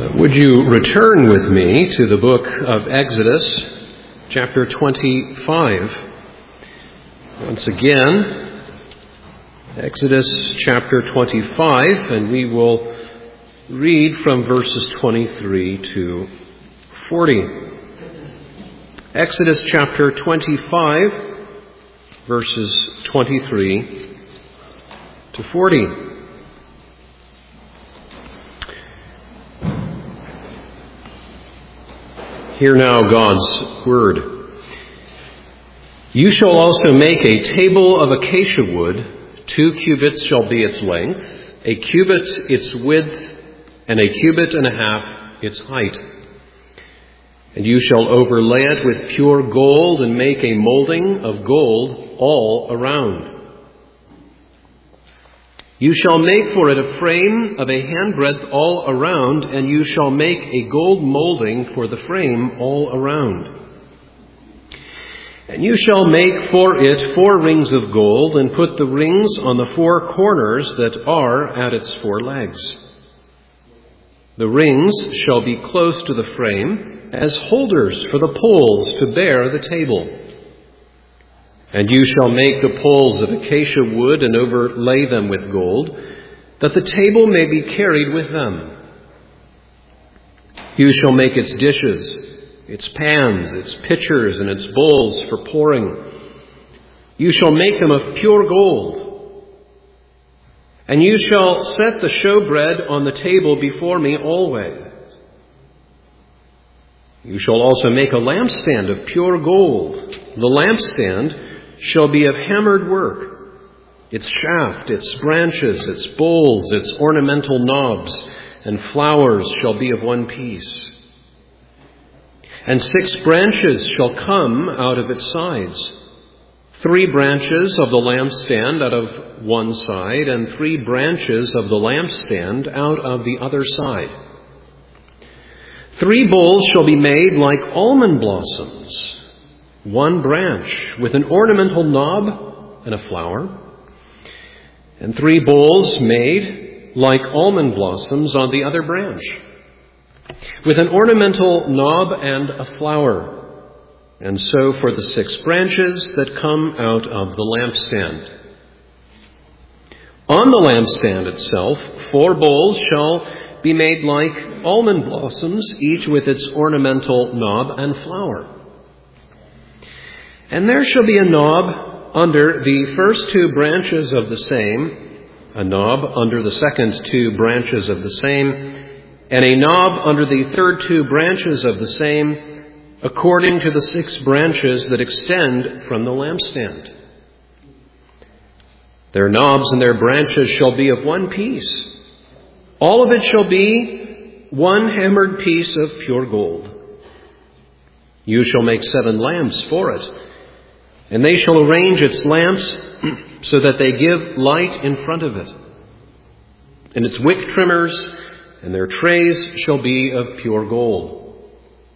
Would you return with me to the book of Exodus, chapter 25? Once again, Exodus chapter 25, and we will read from verses 23 to 40. Exodus chapter 25, verses 23 to 40. Hear now God's word. You shall also make a table of acacia wood. 2 cubits shall be its length, a cubit its width, and a cubit and a half its height. And you shall overlay it with pure gold and make a molding of gold all around. You shall make for it a frame of a handbreadth all around, and you shall make a gold molding for the frame all around. And you shall make for it 4 rings of gold, and put the rings on the 4 corners that are at its 4 legs. The rings shall be close to the frame as holders for the poles to bear the table. And you shall make the poles of acacia wood and overlay them with gold, that the table may be carried with them. You shall make its dishes, its pans, its pitchers, and its bowls for pouring. You shall make them of pure gold. And you shall set the showbread on the table before me always. You shall also make a lampstand of pure gold. The lampstand shall be of hammered work. Its shaft, its branches, its bowls, its ornamental knobs, and flowers shall be of one piece. And 6 branches shall come out of its sides. 3 branches of the lampstand out of one side, and 3 branches of the lampstand out of the other side. 3 bowls shall be made like almond blossoms, 1 branch with an ornamental knob and a flower, and 3 bowls made like almond blossoms on the other branch, with an ornamental knob and a flower, and so for the 6 branches that come out of the lampstand. On the lampstand itself, 4 bowls shall be made like almond blossoms, each with its ornamental knob and flower. And there shall be a knob under the first 2 branches of the same, a knob under the second 2 branches of the same, and a knob under the third 2 branches of the same, according to the 6 branches that extend from the lampstand. Their knobs and their branches shall be of one piece. All of it shall be 1 hammered piece of pure gold. You shall make 7 lamps for it, and they shall arrange its lamps so that they give light in front of it. And its wick trimmers and their trays shall be of pure gold.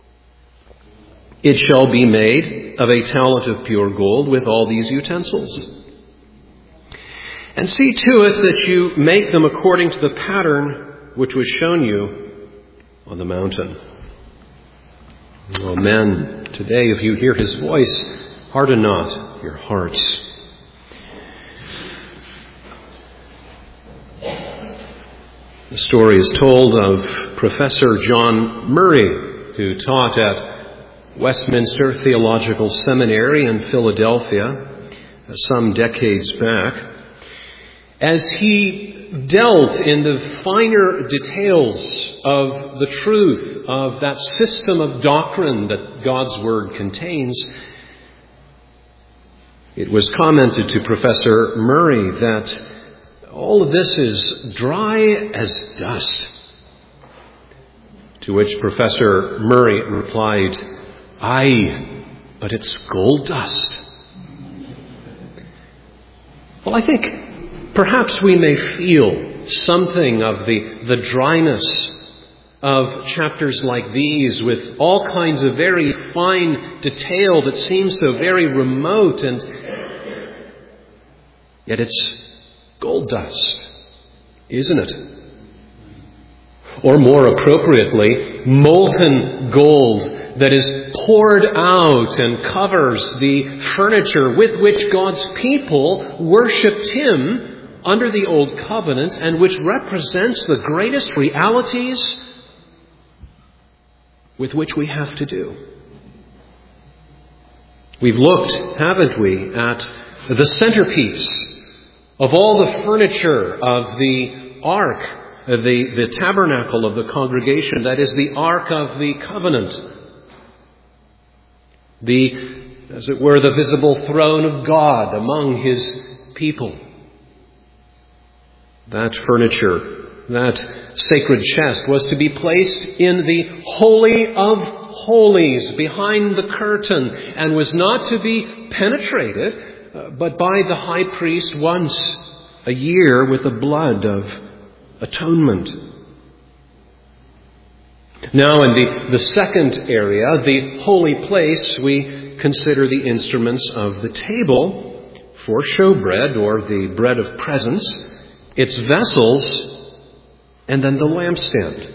It shall be made of a talent of pure gold with all these utensils. And see to it that you make them according to the pattern which was shown you on the mountain. Amen. Today, if you hear his voice, harden not your hearts. The story is told of Professor John Murray, who taught at Westminster Theological Seminary in Philadelphia some decades back. As he delved in the finer details of the truth of that system of doctrine that God's Word contains, it was commented to Professor Murray that all of this is dry as dust. To which Professor Murray replied, "Aye, but it's gold dust." Well, I think perhaps we may feel something of the dryness of chapters like these, with all kinds of very fine detail that seems so very remote, and yet it's gold dust, isn't it? or more appropriately, molten gold that is poured out and covers the furniture with which God's people worshipped Him under the Old Covenant, and which represents the greatest realities with which we have to do. We've looked, haven't we, at the centerpiece of all the furniture of the ark, the tabernacle of the congregation, that is the Ark of the Covenant. As it were, the visible throne of God among His people. That furniture, that sacred chest, was to be placed in the Holy of Holies behind the curtain, and was not to be penetrated but by the high priest once a year with the blood of atonement. Now in the second area, the holy place, we consider the instruments of the table for showbread, or the bread of presence, its vessels, and then the lampstand.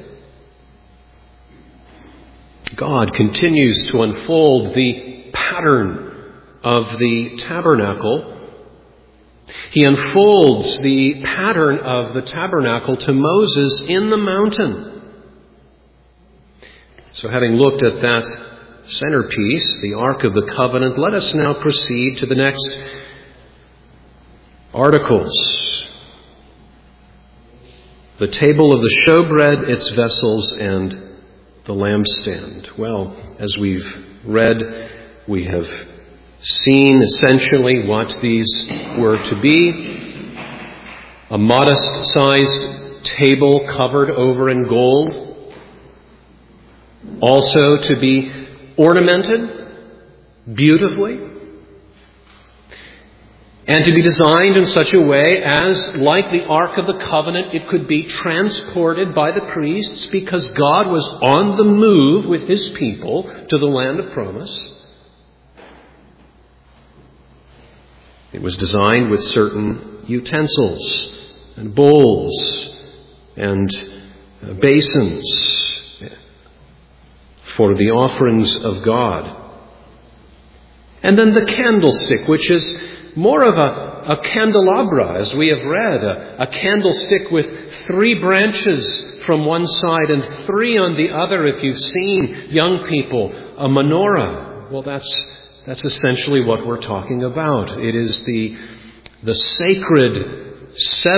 God continues to unfold the pattern of the tabernacle. He unfolds the pattern of the tabernacle to Moses in the mountain. So having looked at that centerpiece, the Ark of the Covenant, let us now proceed to the next articles. The table of the showbread, its vessels, and the lampstand. Well, as we've read, we have seen essentially what these were to be. A modest-sized table covered over in gold. Also to be ornamented beautifully. And to be designed in such a way as, like the Ark of the Covenant, it could be transported by the priests, because God was on the move with His people to the land of promise. It was designed with certain utensils and bowls and basins for the offerings of God. And then the candlestick, which is more of a candelabra, as we have read, a candlestick with 3 branches from one side and 3 on the other. If you've seen young people, a menorah. Well, that's essentially what we're talking about. It is the sacred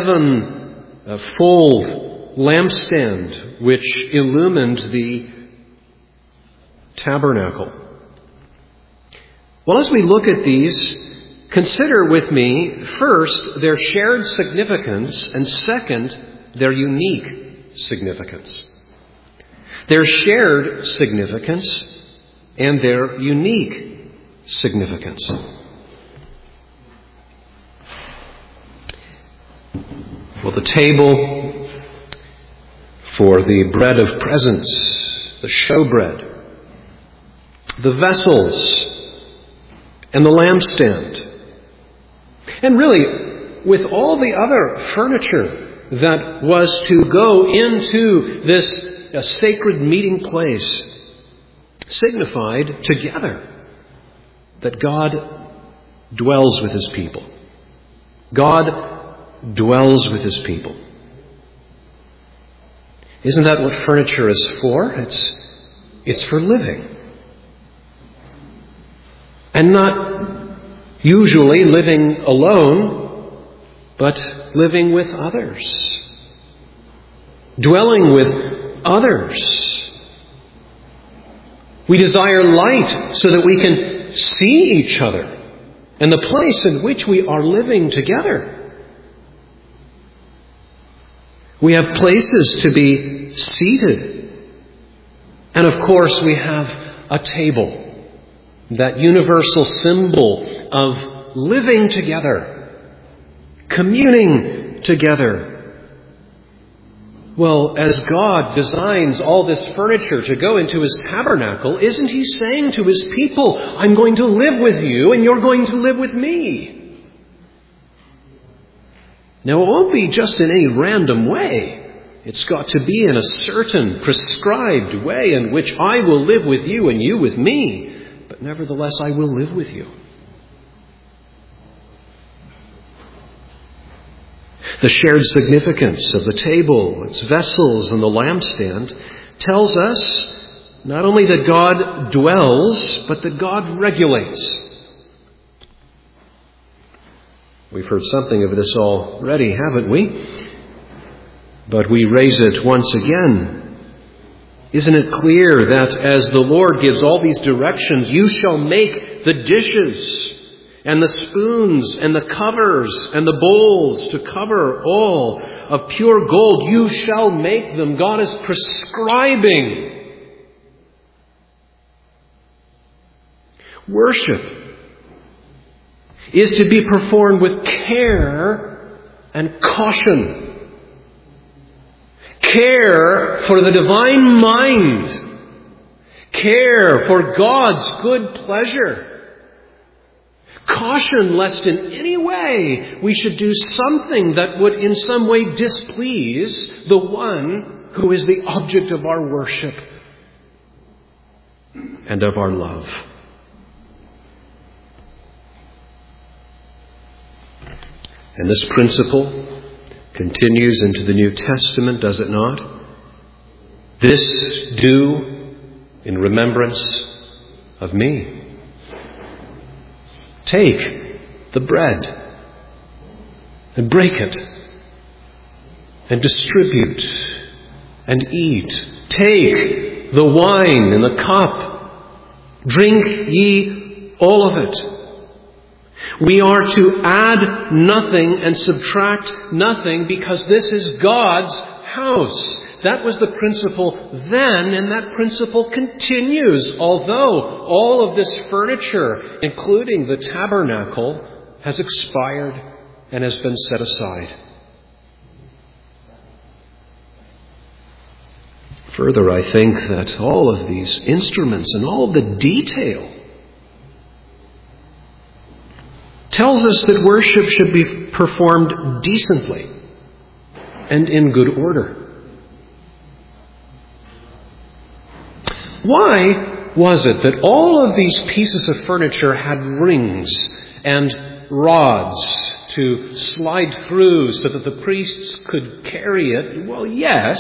7-fold lampstand which illumined the tabernacle. Well, as we look at these, consider with me, first, their shared significance, and second, their unique significance. Their shared significance and their unique significance. Well, the table for the bread of presence, the showbread, the vessels, and the lampstand. And really, with all the other furniture that was to go into this sacred meeting place, signified together that God dwells with His people. God dwells with His people. Isn't that what furniture is for? It's for living. And not usually living alone, but living with others. Dwelling with others. We desire light so that we can see each other and the place in which we are living together. We have places to be seated. And of course we have a table. That universal symbol of living together, communing together. Well, as God designs all this furniture to go into His tabernacle, isn't He saying to His people, I'm going to live with you and you're going to live with me? Now, it won't be just in any random way. It's got to be in a certain prescribed way in which I will live with you and you with me, but nevertheless I will live with you. The shared significance of the table, its vessels, and the lampstand tells us not only that God dwells, but that God regulates. We've heard something of this already, haven't we? But we raise it once again. Isn't it clear that as the Lord gives all these directions, you shall make the dishes and the spoons and the covers and the bowls to cover all of pure gold, you shall make them. God is prescribing. Worship is to be performed with care and caution. Care for the divine mind. Care for God's good pleasure. Caution lest in any way we should do something that would in some way displease the one who is the object of our worship and of our love. And this principle continues into the New Testament, does it not? This do in remembrance of me. Take the bread and break it and distribute and eat. Take the wine in the cup. Drink ye all of it. We are to add nothing and subtract nothing because this is God's house. That was the principle then, and that principle continues, although all of this furniture, including the tabernacle, has expired and has been set aside. Further, I think that all of these instruments and all the detail tells us that worship should be performed decently and in good order. Why was it that all of these pieces of furniture had rings and rods to slide through so that the priests could carry it? Well, yes.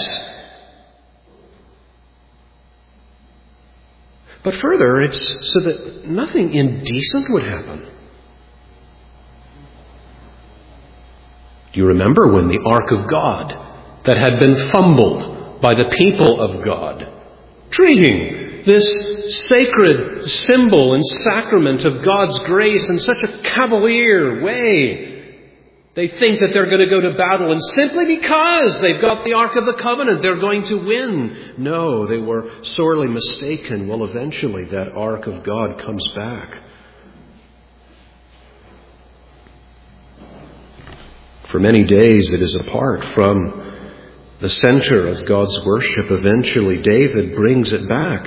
But further, it's so that nothing indecent would happen. Do you remember when the Ark of God that had been fumbled by the people of God, treating this sacred symbol and sacrament of God's grace in such a cavalier way? They think that they're going to go to battle, and simply because they've got the Ark of the Covenant, they're going to win. No, they were sorely mistaken. Well, eventually that Ark of God comes back. For many days it is apart from the center of God's worship. Eventually David brings it back.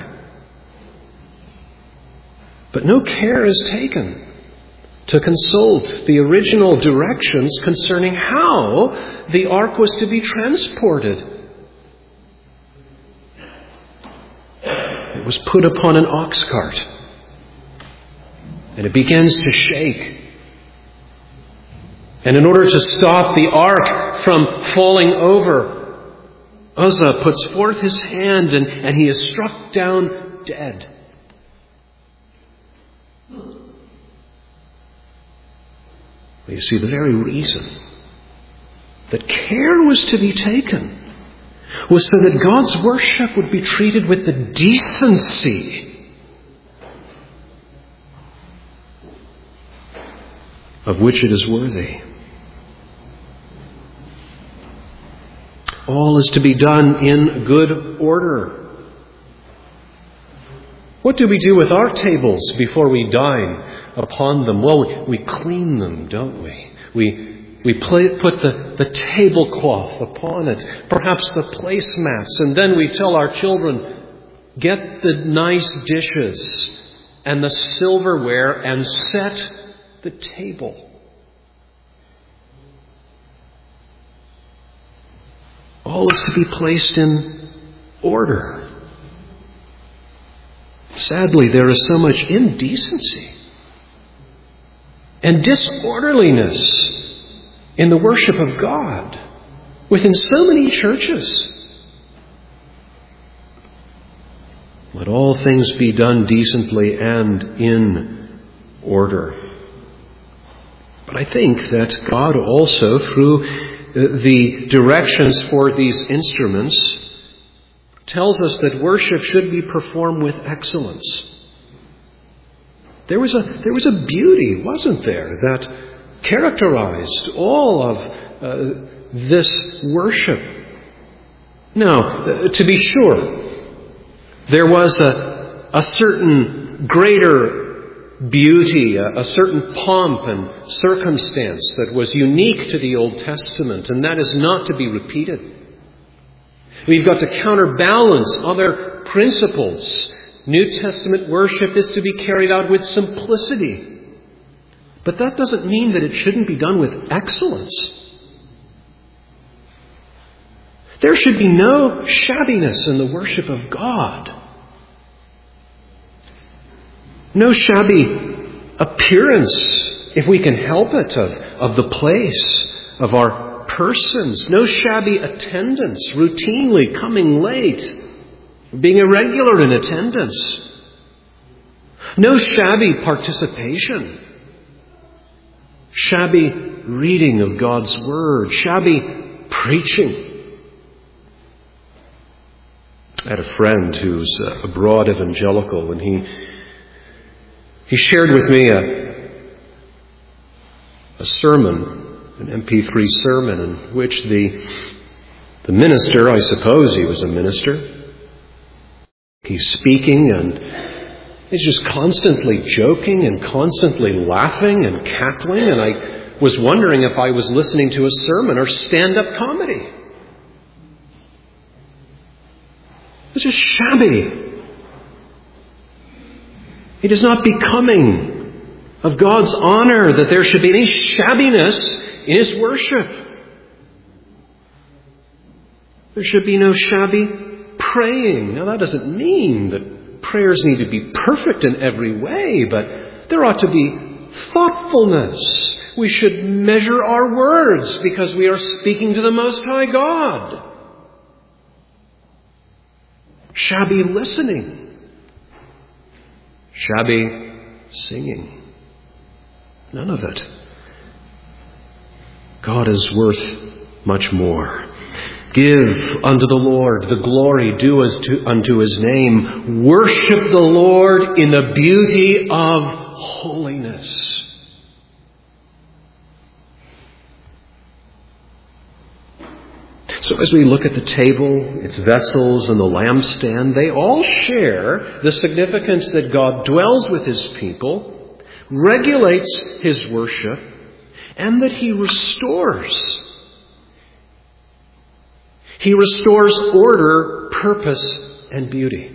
But no care is taken to consult the original directions concerning how the ark was to be transported. It was put upon an ox cart, and it begins to shake. And in order to stop the ark from falling over, Uzzah puts forth his hand and he is struck down dead. You see, the very reason that care was to be taken was so that God's worship would be treated with the decency of which it is worthy. All is to be done in good order. What do we do with our tables before we dine upon them? Well, we clean them, don't we? We put the tablecloth upon it, perhaps the placemats, and then we tell our children, get the nice dishes and the silverware and set the table. All is to be placed in order. Sadly, there is so much indecency and disorderliness in the worship of God within so many churches. Let all things be done decently and in order. But I think that God also, through the directions for these instruments, tells us that worship should be performed with excellence. There was a beauty, wasn't there, that characterized all of this worship. Now, to be sure, there was a certain greater beauty, a certain pomp and circumstance that was unique to the Old Testament, and that is not to be repeated. We've got to counterbalance other principles. New Testament worship is to be carried out with simplicity. But that doesn't mean that it shouldn't be done with excellence. There should be no shabbiness in the worship of God. No shabby appearance, if we can help it, of the place, of our persons. No shabby attendance, routinely coming late, being irregular in attendance. No shabby participation. Shabby reading of God's Word. Shabby preaching. I had a friend who's a broad evangelical, and he shared with me a sermon, an MP3 sermon, in which the minister, I suppose he was a minister, he's speaking and he's just constantly joking and constantly laughing and cackling, and I was wondering if I was listening to a sermon or stand-up comedy. It's just shabby. It is not becoming of God's honor that there should be any shabbiness in His worship. There should be no shabby praying. Now, that doesn't mean that prayers need to be perfect in every way, but there ought to be thoughtfulness. We should measure our words because we are speaking to the Most High God. Shabby listening. Shabby singing. None of it. God is worth much more. Give unto the Lord the glory due unto His name. Worship the Lord in the beauty of holiness. So as we look at the table, its vessels, and the lampstand, they all share the significance that God dwells with His people, regulates His worship, and that He restores. He restores order, purpose, and beauty.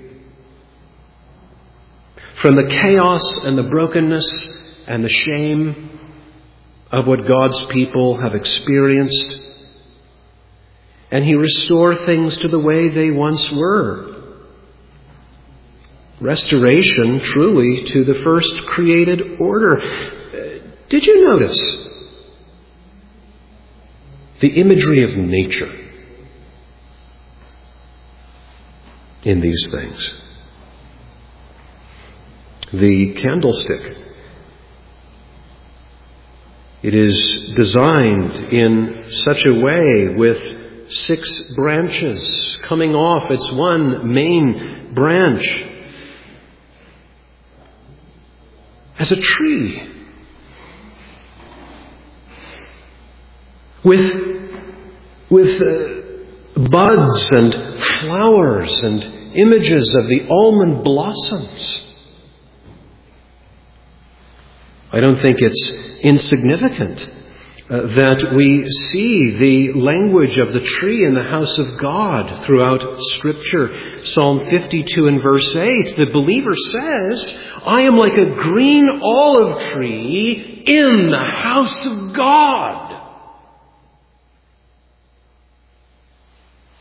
From the chaos and the brokenness and the shame of what God's people have experienced, and He restores things to the way they once were. Restoration, truly, to the first created order. Did you notice the imagery of nature in these things? The candlestick. It is designed in such a way with 6 branches coming off its one main branch as a tree with buds and flowers and images of the almond blossoms. I don't think it's insignificant that we see the language of the tree in the house of God throughout Scripture. Psalm 52 and verse 8, the believer says, I am like a green olive tree in the house of God.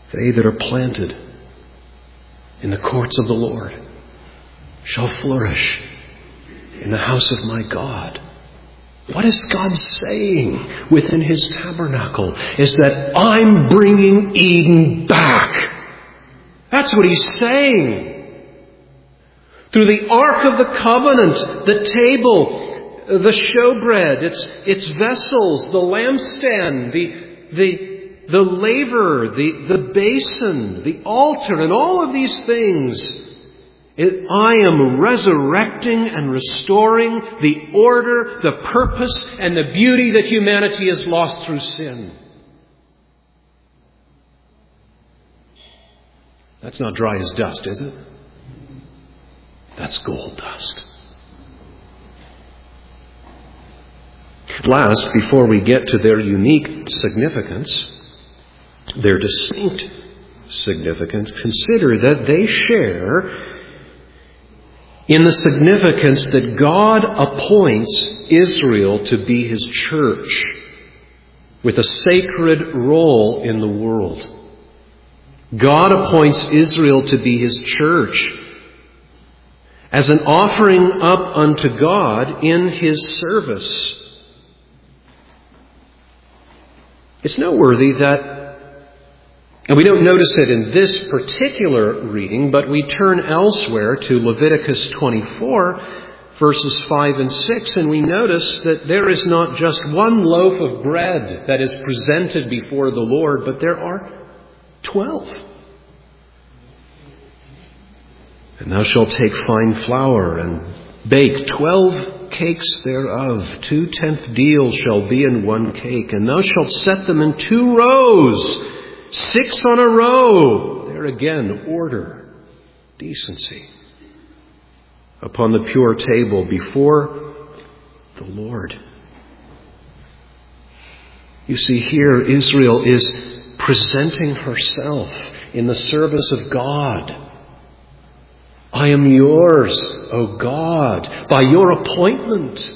They that are planted in the courts of the Lord shall flourish in the house of my God. What is God saying within His tabernacle? Is that I'm bringing Eden back. That's what He's saying. Through the Ark of the Covenant, the table, the showbread, its vessels, the lampstand, the laver, the basin, the altar, and all of these things, I am resurrecting and restoring the order, the purpose, and the beauty that humanity has lost through sin. That's not dry as dust, is it? That's gold dust. Last, before we get to their unique significance, their distinct significance, consider that they share in the significance that God appoints Israel to be His church with a sacred role in the world. God appoints Israel to be His church as an offering up unto God in His service. It's noteworthy that, and we don't notice it in this particular reading, but we turn elsewhere to Leviticus 24, verses 5 and 6, and we notice that there is not just one loaf of bread that is presented before the Lord, but there are 12. And thou shalt take fine flour and bake 12 cakes thereof. 2/10 deals shall be in one cake. And thou shalt set them in 2 rows, 6 on a row. There again, order, decency. Upon the pure table before the Lord. You see, here Israel is presenting herself in the service of God. I am yours, O God, by your appointment.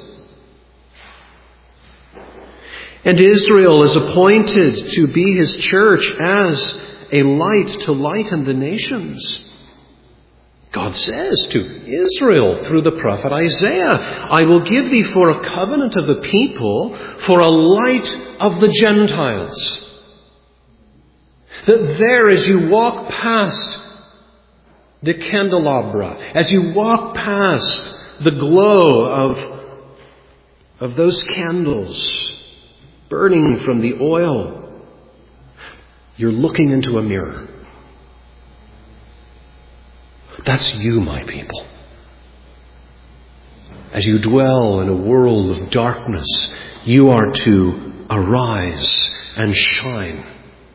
And Israel is appointed to be His church as a light to lighten the nations. God says to Israel through the prophet Isaiah, I will give thee for a covenant of the people, for a light of the Gentiles. That there, as you walk past the candelabra, as you walk past the glow of those candles burning from the oil, you're looking into a mirror. That's you, my people. As you dwell in a world of darkness, you are to arise and shine.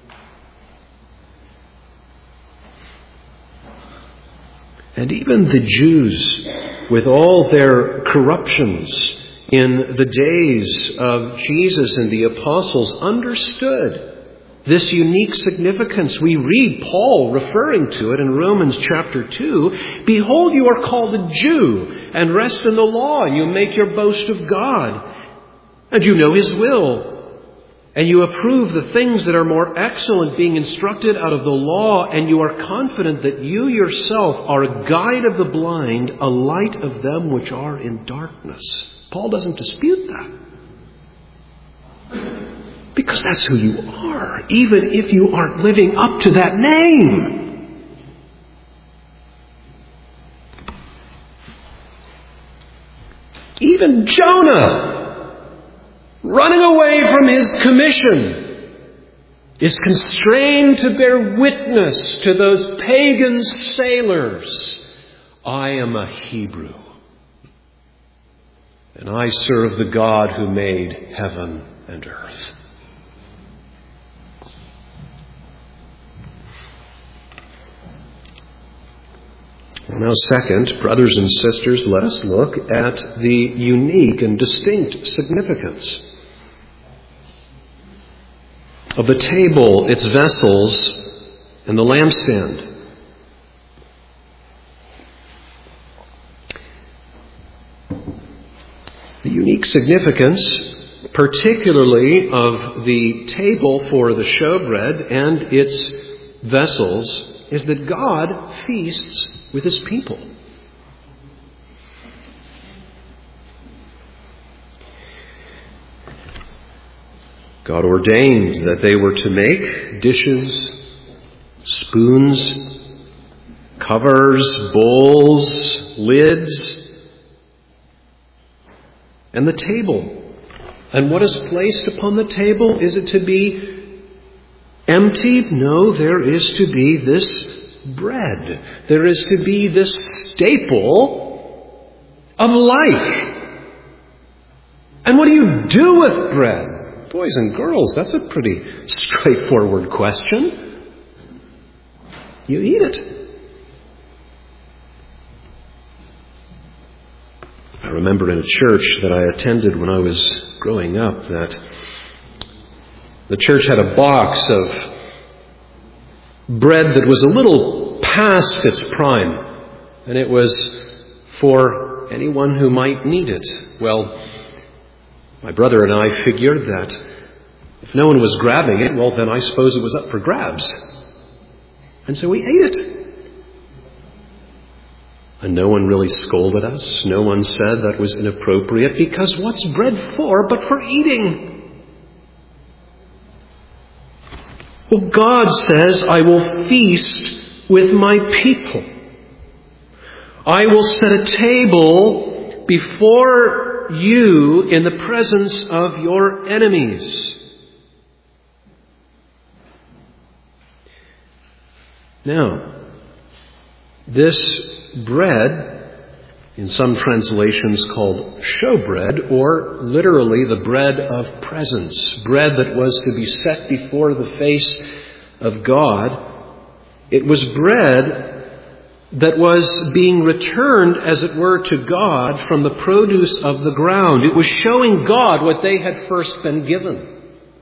And even the Jews, with all their corruptions in the days of Jesus and the apostles, understood this unique significance. We read Paul referring to it in Romans chapter 2. Behold, you are called a Jew and rest in the law, and you make your boast of God. And you know His will. And you approve the things that are more excellent, being instructed out of the law, and you are confident that you yourself are a guide of the blind, a light of them which are in darkness. Paul doesn't dispute that. Because that's who you are, even if you aren't living up to that name. Even Jonah, running away from his commission, is constrained to bear witness to those pagan sailors. I am a Hebrew, and I serve the God who made heaven and earth. Now, second, brothers and sisters, let us look at the unique and distinct significance of the table, its vessels, and the lampstand. The unique significance, particularly of the table for the showbread and its vessels is that God feasts with His people. God ordained that they were to make dishes, spoons, covers, bowls, lids, and the table. And what is placed upon the table? Is it to be empty? No, there is to be this bread. There is to be this staple of life. And what do you do with bread? Boys and girls, that's a pretty straightforward question. You eat it. I remember in a church that I attended when I was growing up that the church had a box of bread that was a little past its prime, and it was for anyone who might need it. Well, my brother and I figured that if no one was grabbing it, well, then I suppose it was up for grabs. And so we ate it. And no one really scolded us. No one said that was inappropriate, because what's bread for but for eating? Well, God says, I will feast with my people. I will set a table before you in the presence of your enemies. Now, this bread, in some translations called showbread, or literally the bread of presence, bread that was to be set before the face of God, it was bread that was being returned, as it were, to God from the produce of the ground. It was showing God what they had first been given.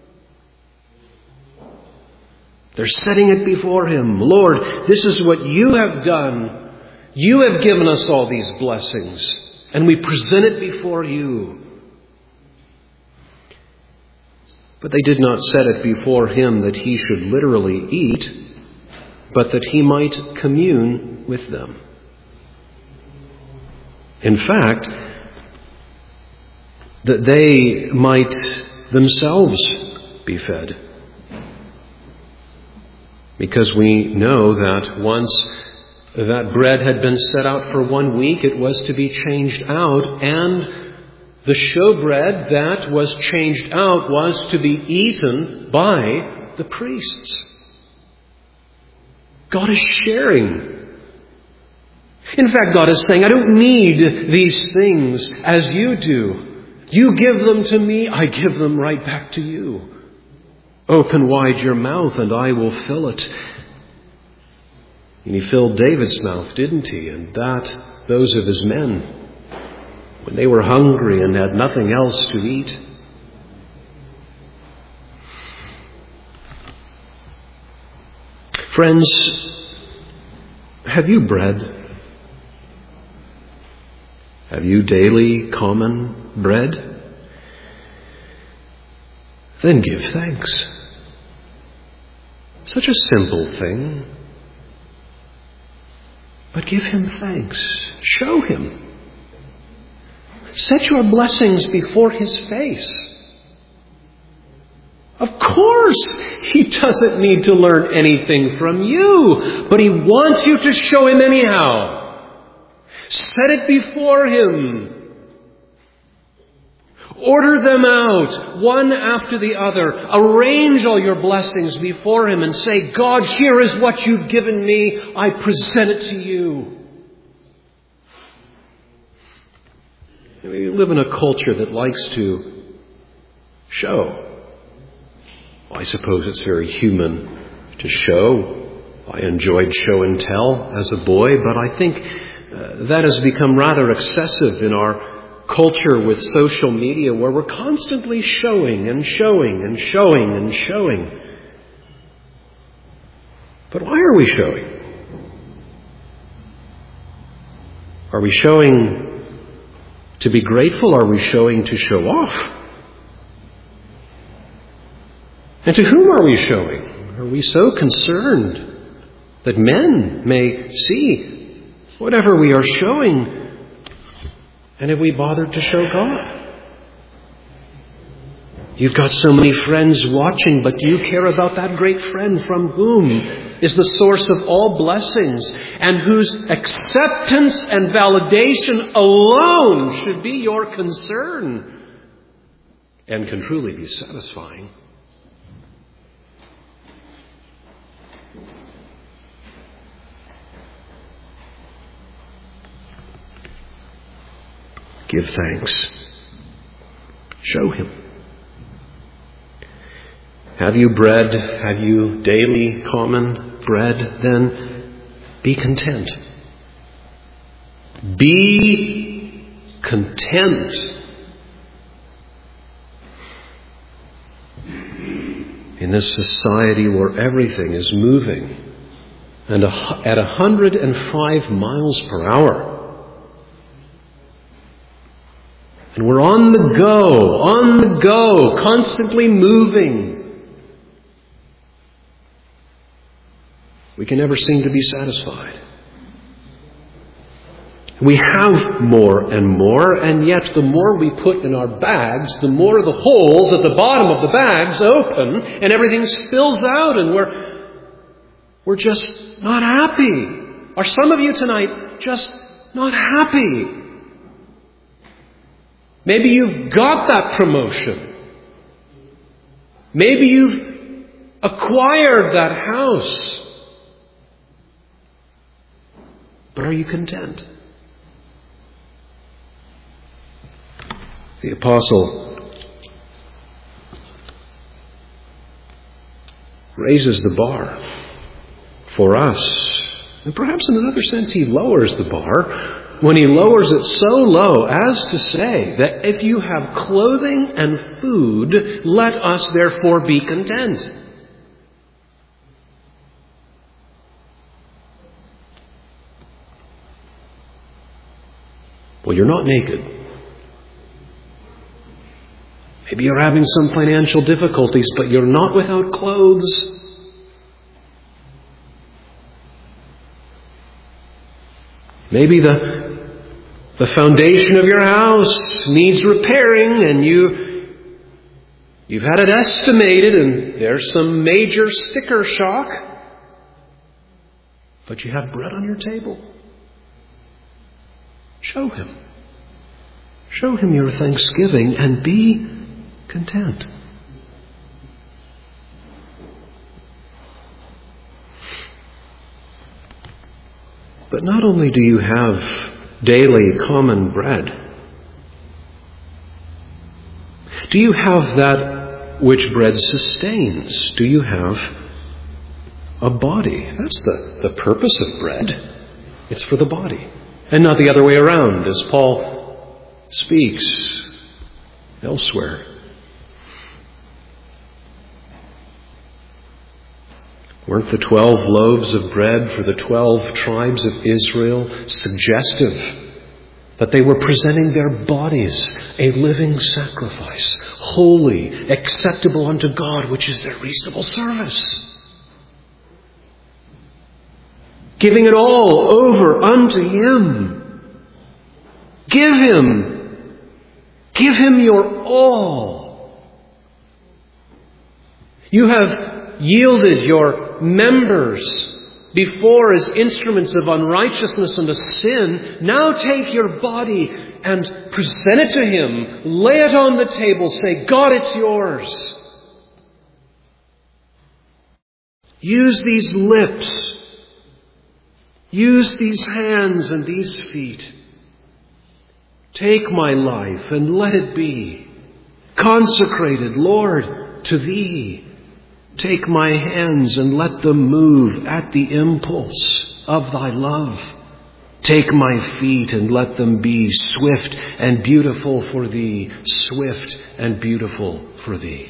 They're setting it before Him. Lord, this is what you have done. You have given us all these blessings, and we present it before you. But they did not set it before Him that He should literally eat, but that He might commune with them. In fact, that they might themselves be fed. Because we know that once that bread had been set out for 1 week, it was to be changed out, and the showbread that was changed out was to be eaten by the priests. God is sharing. In fact, God is saying, I don't need these things as you do. You give them to me, I give them right back to you. Open wide your mouth and I will fill it. And He filled David's mouth, didn't He? And those of his men, when they were hungry and had nothing else to eat. Friends, have you bread? Have you daily common bread? Then give thanks. Such a simple thing. But give Him thanks. Show Him. Set your blessings before His face. Of course, He doesn't need to learn anything from you, but He wants you to show Him anyhow. Set it before Him. Order them out, one after the other. Arrange all your blessings before Him and say, God, here is what you've given me. I present it to you. We live in a culture that likes to show. I suppose it's very human to show. I enjoyed show and tell as a boy, but I think that has become rather excessive in our culture with social media, where we're constantly showing and showing and showing and showing. But why are we showing? Are we showing to be grateful? Are we showing to show off? And to whom are we showing? Are we so concerned that men may see whatever we are showing? And have we bothered to show God? You've got so many friends watching, but do you care about that great friend from whom is the source of all blessings and whose acceptance and validation alone should be your concern and can truly be satisfying? Give thanks. Show Him. Have you bread? Have you daily common bread? Then be content. Be content. In this society where everything is moving and at 105 miles per hour, and we're on the go, constantly moving, we can never seem to be satisfied. We have more and more, and yet the more we put in our bags, the more the holes at the bottom of the bags open, and everything spills out, and we're just not happy. Are some of you tonight just not happy? Maybe you've got that promotion. Maybe you've acquired that house. But are you content? The apostle raises the bar for us. And perhaps in another sense he lowers the bar when he lowers it so low as to say that if you have clothing and food, let us therefore be content. Well, you're not naked. Maybe you're having some financial difficulties, but you're not without clothes. Maybe the foundation of your house needs repairing, and you've had it estimated, and there's some major sticker shock, but you have bread on your table. Show Him. Show Him your thanksgiving and be content. But not only do you have daily common bread, do you have that which bread sustains? Do you have a body? That's the purpose of bread. It's for the body. And not the other way around, as Paul speaks elsewhere. Weren't the 12 loaves of bread for the 12 tribes of Israel suggestive that they were presenting their bodies a living sacrifice, holy, acceptable unto God, which is their reasonable service? Giving it all over unto Him. Give Him your all. You have yielded your members before as instruments of unrighteousness and of sin. Now take your body and present it to Him. Lay it on the table. Say, God, it's yours. Use these lips. Use these hands and these feet. Take my life and let it be consecrated, Lord, to Thee. Take my hands and let them move at the impulse of Thy love. Take my feet and let them be swift and beautiful for Thee, swift and beautiful for Thee.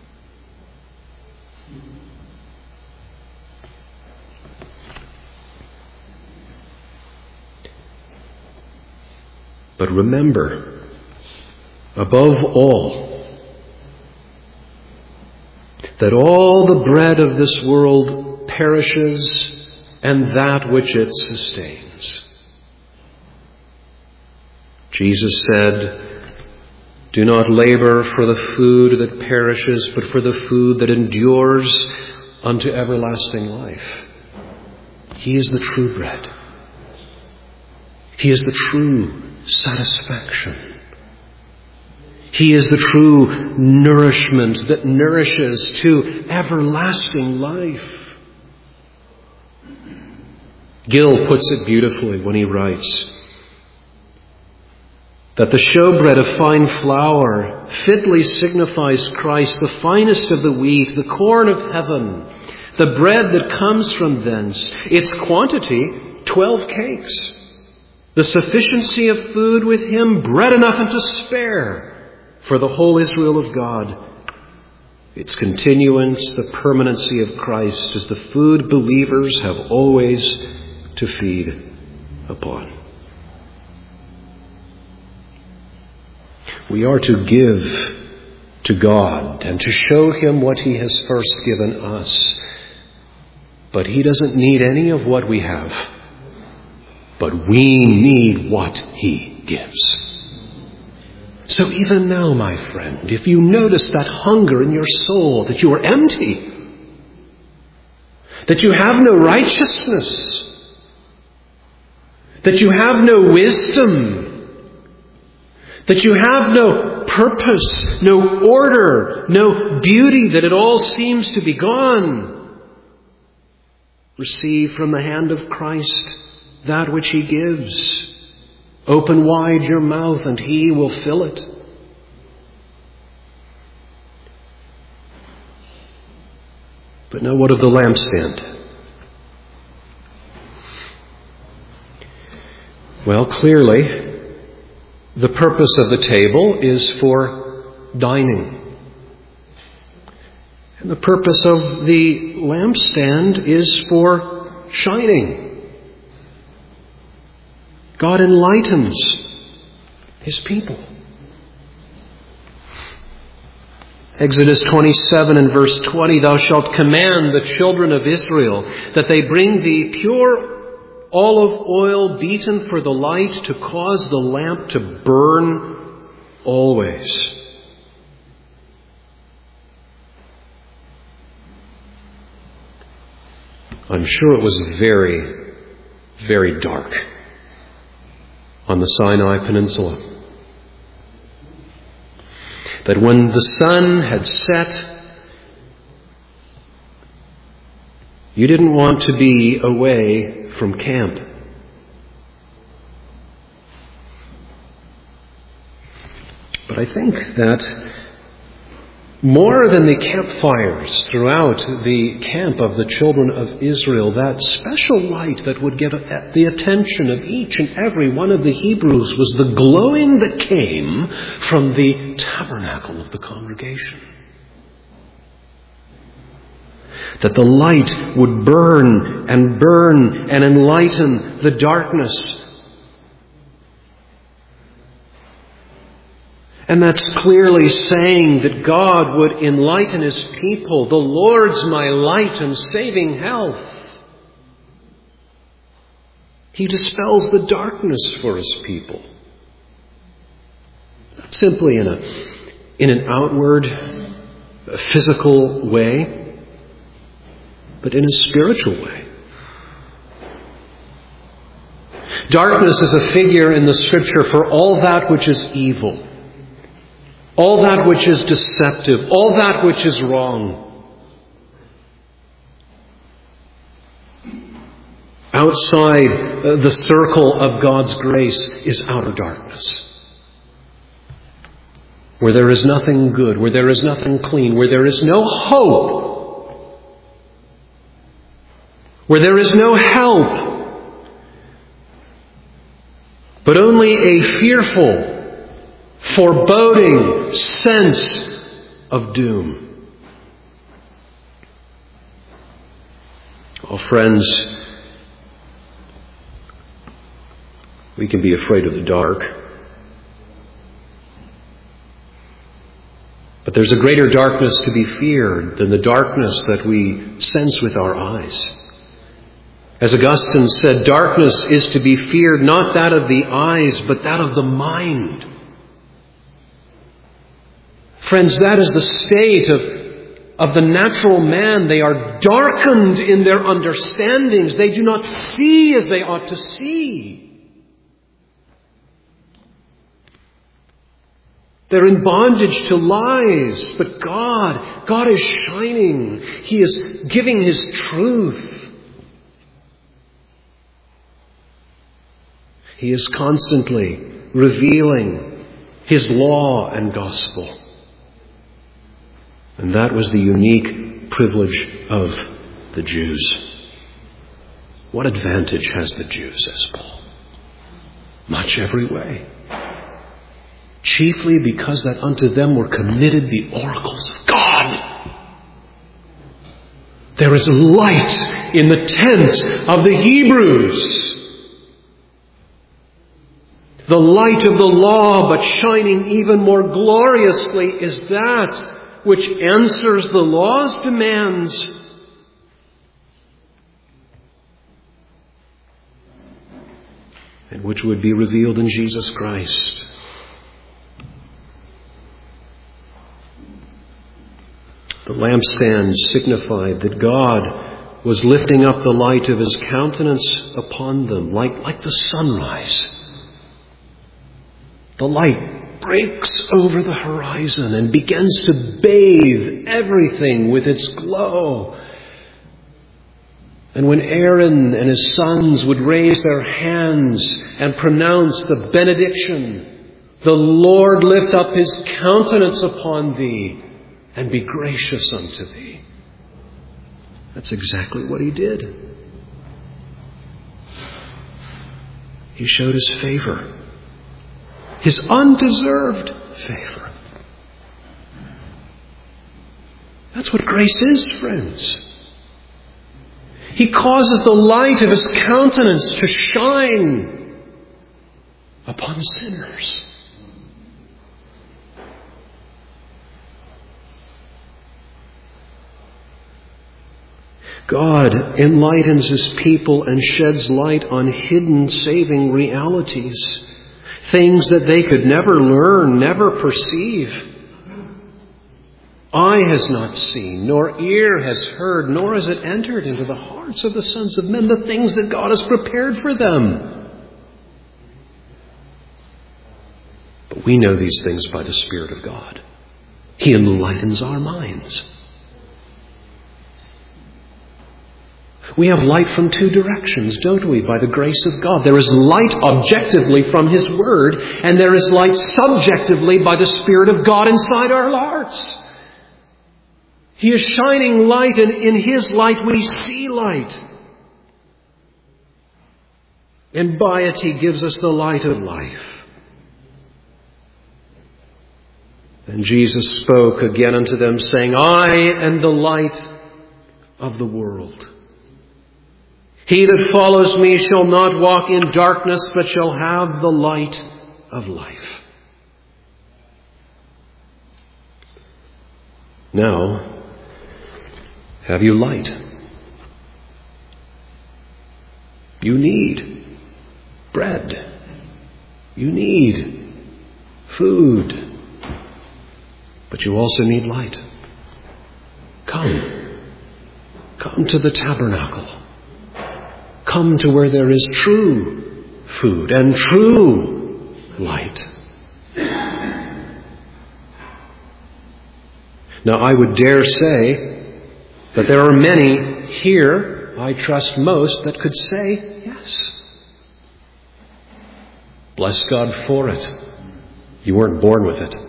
But remember, above all, that all the bread of this world perishes and that which it sustains. Jesus said, "Do not labor for the food that perishes, but for the food that endures unto everlasting life." He is the true bread. He is the true satisfaction. He is the true nourishment that nourishes to everlasting life. Gill puts it beautifully when he writes that the showbread of fine flour fitly signifies Christ, the finest of the wheat, the corn of heaven, the bread that comes from thence, its quantity 12 cakes, the sufficiency of food with him, bread enough and to spare for the whole Israel of God. Its continuance, the permanency of Christ, is the food believers have always to feed upon. We are to give to God and to show Him what He has first given us. But He doesn't need any of what we have. But we need what He gives. So even now, my friend, if you notice that hunger in your soul, that you are empty, that you have no righteousness, that you have no wisdom, that you have no purpose, no order, no beauty, that it all seems to be gone, receive from the hand of Christ that which He gives. Open wide your mouth and He will fill it. But now what of the lampstand? Well, clearly, the purpose of the table is for dining. And the purpose of the lampstand is for shining. God enlightens His people. Exodus 27 and verse 20, "Thou shalt command the children of Israel that they bring thee pure olive oil beaten for the light, to cause the lamp to burn always." I'm sure it was very, very dark on the Sinai Peninsula. That when the sun had set, you didn't want to be away from camp. But I think that more than the campfires throughout the camp of the children of Israel, that special light that would get the attention of each and every one of the Hebrews was the glowing that came from the tabernacle of the congregation. That the light would burn and enlighten the darkness. And that's clearly saying that God would enlighten His people. The Lord's my light and saving health. He dispels the darkness for His people. Not simply in an outward, physical way, but in a spiritual way. Darkness is a figure in the Scripture for all that which is evil. All that which is deceptive, all that which is wrong. Outside the circle of God's grace is outer darkness. Where there is nothing good, where there is nothing clean, where there is no hope, where there is no help, but only a fearful, foreboding sense of doom. Oh, friends, we can be afraid of the dark. But But there's a greater darkness to be feared than the darkness that we sense with our eyes. As Augustine said, darkness is to be feared, not that of the eyes, but that of the mind. Friends, that is the state of the natural man. They are darkened in their understandings. They do not see as they ought to see. They're in bondage to lies. But God is shining. He is giving His truth. He is constantly revealing His law and gospel. And that was the unique privilege of the Jews. What advantage has the Jew, says Paul? Much every way. Chiefly because that unto them were committed the oracles of God. There is light in the tent of the Hebrews. The light of the law, but shining even more gloriously, is that which answers the law's demands. And which would be revealed in Jesus Christ. The lampstand signified that God was lifting up the light of His countenance upon them, like the sunrise. The light breaks over the horizon and begins to bathe everything with its glow. And when Aaron and his sons would raise their hands and pronounce the benediction, the Lord lift up His countenance upon thee and be gracious unto thee. That's exactly what He did. He showed His favor. His undeserved favor. That's what grace is, friends. He causes the light of His countenance to shine upon sinners. God enlightens His people and sheds light on hidden saving realities. Things that they could never learn, never perceive. Eye has not seen, nor ear has heard, nor has it entered into the hearts of the sons of men the things that God has prepared for them. But we know these things by the Spirit of God. He enlightens our minds. We have light from two directions, don't we, by the grace of God. There is light objectively from His Word, and there is light subjectively by the Spirit of God inside our hearts. He is shining light, and in His light we see light. And by it He gives us the light of life. And Jesus spoke again unto them, saying, I am the light of the world. He that follows me shall not walk in darkness, but shall have the light of life. Now, have you light? You need bread. You need food. But you also need light. Come to the tabernacle. Come to where there is true food and true light. Now, I would dare say that there are many here, I trust most, that could say yes. Bless God for it. You weren't born with it.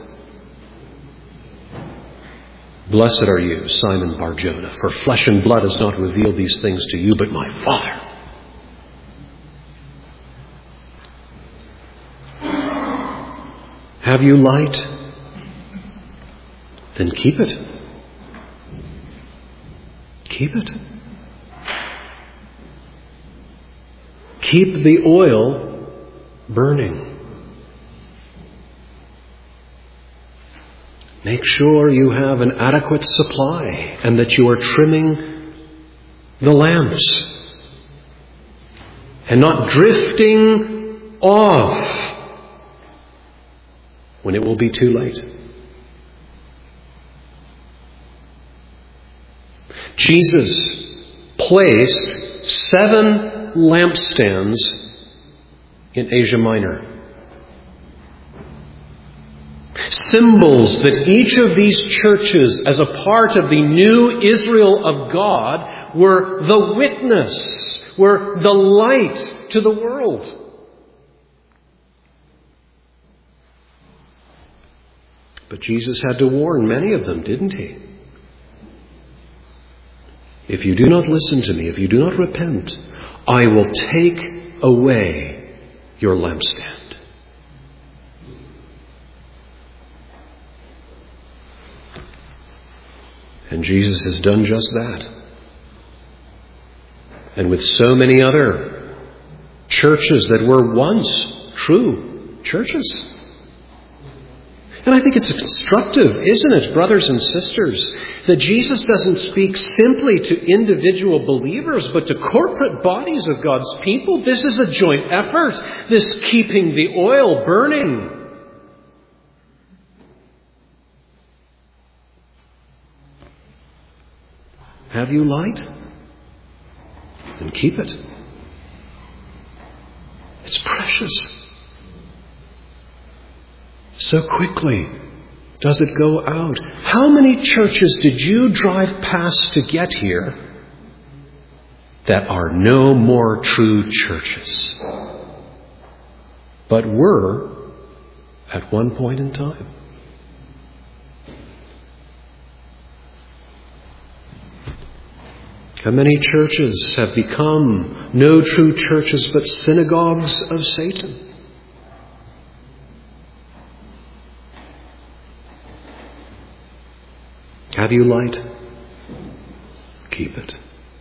Blessed are you, Simon Bar-Jonah, for flesh and blood has not revealed these things to you, but my Father. Have you light? Then keep it. Keep it. Keep the oil burning. Make sure you have an adequate supply and that you are trimming the lamps and not drifting off when it will be too late. Jesus placed 7 lampstands in Asia Minor. Symbols that each of these churches, as a part of the new Israel of God, were the witness, were the light to the world. But Jesus had to warn many of them, didn't he? If you do not listen to me, if you do not repent, I will take away your lampstand. And Jesus has done just that. And with so many other churches that were once true churches. And I think it's instructive, isn't it, brothers and sisters, that Jesus doesn't speak simply to individual believers, but to corporate bodies of God's people. This is a joint effort, this keeping the oil burning. Have you light? Then keep it. It's precious. So quickly does it go out. How many churches did you drive past to get here that are no more true churches, but were at one point in time? How many churches have become no true churches but synagogues of Satan? Have you light? Keep it.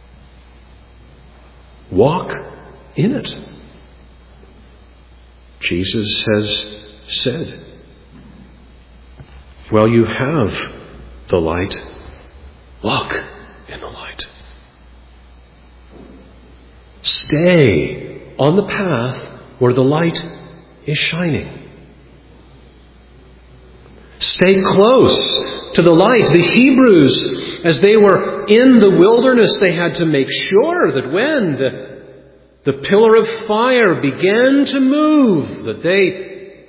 Walk in it. Jesus has said, well, you have the light. Walk in the light. Stay on the path where the light is shining. Stay close to the light. The Hebrews, as they were in the wilderness, they had to make sure that when the pillar of fire began to move, that they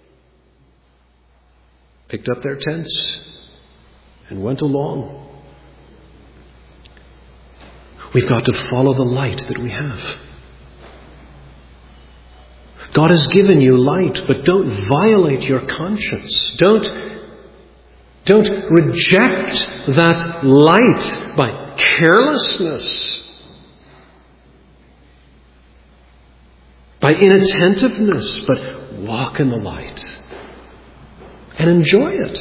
picked up their tents and went along. We've got to follow the light that we have. God has given you light, but don't violate your conscience. Don't reject that light by carelessness, by inattentiveness, but walk in the light and enjoy it.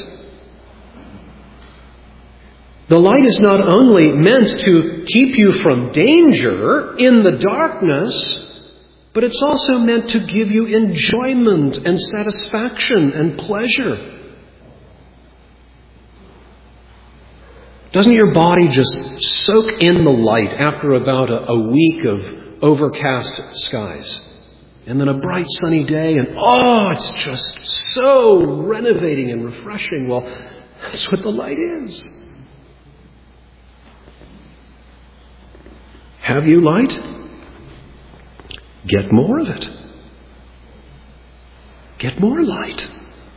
The light is not only meant to keep you from danger in the darkness, but it's also meant to give you enjoyment and satisfaction and pleasure. Doesn't your body just soak in the light after about a week of overcast skies? And then a bright sunny day, and it's just so renovating and refreshing. Well, that's what the light is. Have you light? Get more of it. Get more light.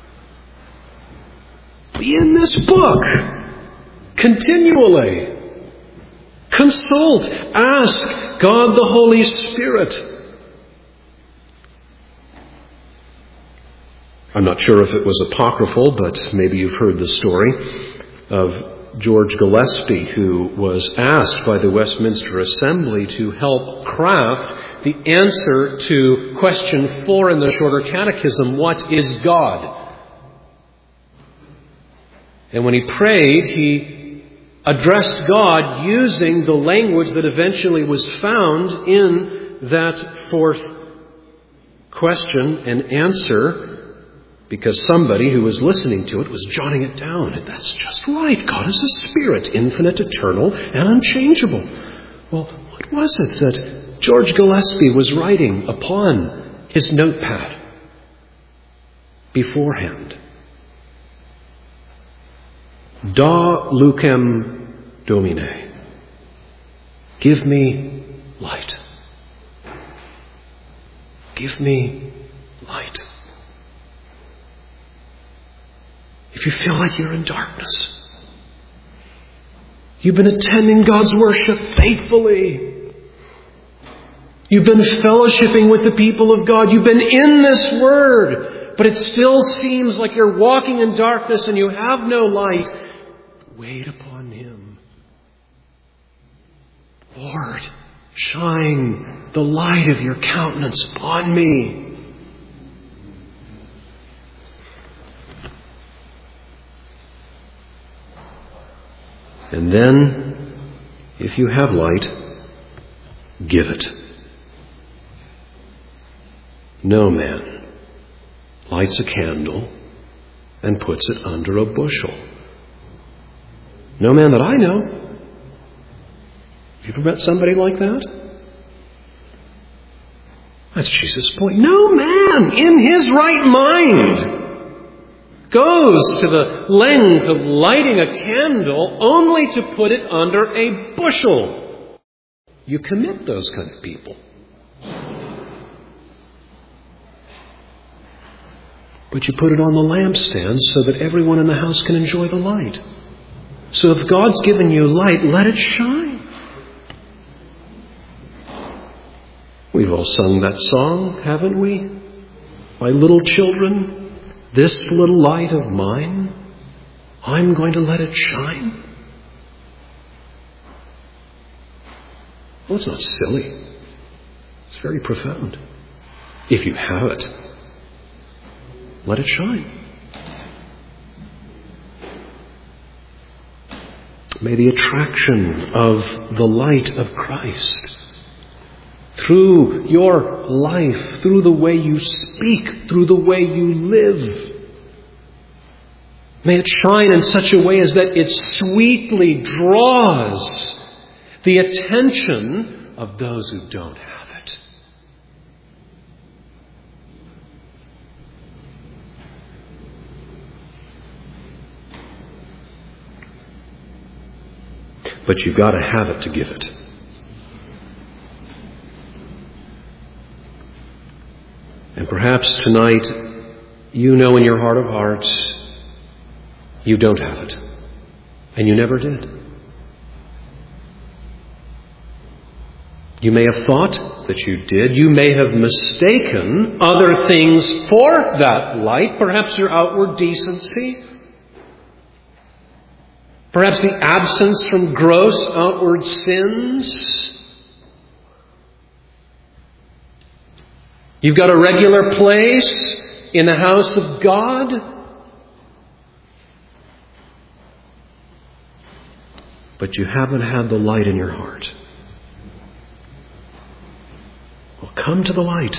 Be in this book continually. Consult. Ask God the Holy Spirit. I'm not sure if it was apocryphal, but maybe you've heard the story of George Gillespie, who was asked by the Westminster Assembly to help craft the answer to question 4 in the Shorter Catechism, what is God? And when he prayed, he addressed God using the language that eventually was found in that 4th question and answer. because somebody who was listening to it was jotting it down. And that's just right. God is a spirit, infinite, eternal, and unchangeable. Well, what was it that George Gillespie was writing upon his notepad beforehand? Da lucem Domine. Give me light. Give me light. If you feel like you're in darkness, you've been attending God's worship faithfully. You've been fellowshipping with the people of God. You've been in this Word, but it still seems like you're walking in darkness and you have no light. Wait upon Him. Lord, shine the light of your countenance upon me. And then, if you have light, give it. No man lights a candle and puts it under a bushel. No man that I know. Have you ever met somebody like that? That's Jesus' point. No man in his right mind goes to the length of lighting a candle only to put it under a bushel. You commit those kind of people. But you put it on the lampstand so that everyone in the house can enjoy the light. So if God's given you light, let it shine. We've all sung that song, haven't we? My little children, this little light of mine, I'm going to let it shine. Well, it's not silly. It's very profound. If you have it, let it shine. May the attraction of the light of Christ through your life, through the way you speak, through the way you live, may it shine in such a way as that it sweetly draws the attention of those who don't have it. But you've got to have it to give it. And perhaps tonight, you know in your heart of hearts, you don't have it. And you never did. You may have thought that you did. You may have mistaken other things for that light. Perhaps your outward decency. Perhaps the absence from gross outward sins. You've got a regular place in the house of God. But you haven't had the light in your heart. Well, come to the light.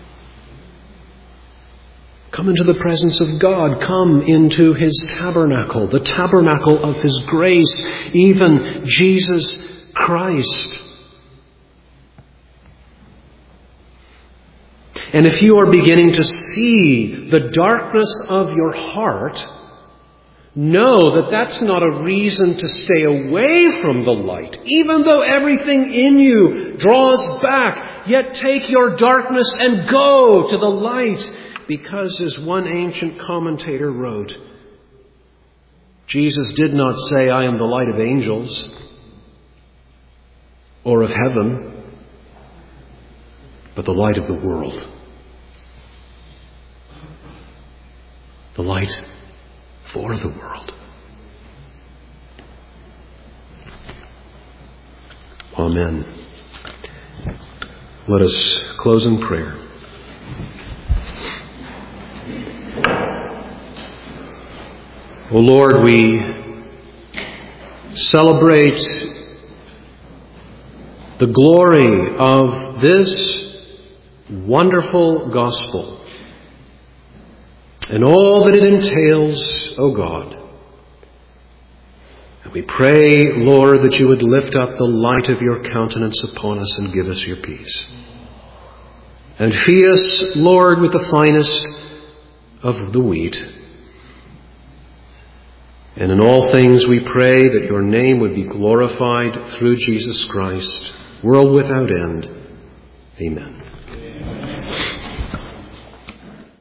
Come into the presence of God. Come into His tabernacle, the tabernacle of His grace, even Jesus Christ. And if you are beginning to see the darkness of your heart, know that that's not a reason to stay away from the light. Even though everything in you draws back, yet take your darkness and go to the light. Because, as one ancient commentator wrote, Jesus did not say, I am the light of angels or of heaven, but the light of the world. The light for the world. Amen. Let us close in prayer. O Lord, we celebrate the glory of this wonderful gospel. and all that it entails, O God. And we pray, Lord, that you would lift up the light of your countenance upon us and give us your peace. And feed us, Lord, with the finest of the wheat. And in all things we pray that your name would be glorified through Jesus Christ, world without end. Amen.